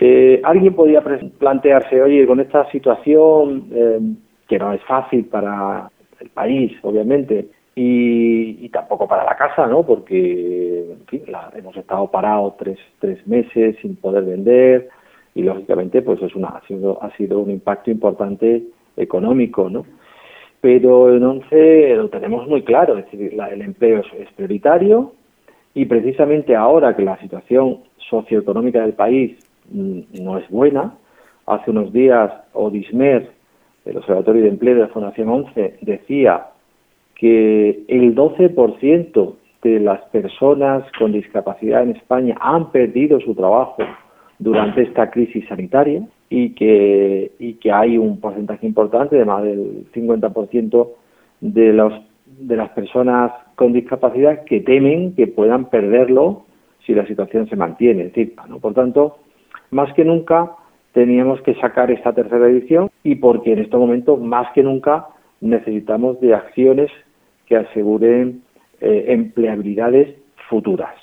Alguien podría plantearse, oye, con esta situación, que no es fácil para el país, obviamente, y tampoco para la casa, ¿no? Porque, en fin, hemos estado parados tres meses sin poder vender y, lógicamente, pues ha sido un impacto importante económico, ¿no? Pero en ONCE lo tenemos muy claro, es decir, el empleo es prioritario y precisamente ahora que la situación socioeconómica del país no es buena, hace unos días Odismer, el Observatorio de Empleo de la Fundación ONCE, decía que el 12% de las personas con discapacidad en España han perdido su trabajo durante esta crisis sanitaria y que hay un porcentaje importante, de más del 50% de las personas con discapacidad que temen que puedan perderlo si la situación se mantiene. Es decir, ¿no? Por tanto, más que nunca teníamos que sacar esta tercera edición y porque en estos momentos, más que nunca, necesitamos de acciones que aseguren empleabilidades futuras.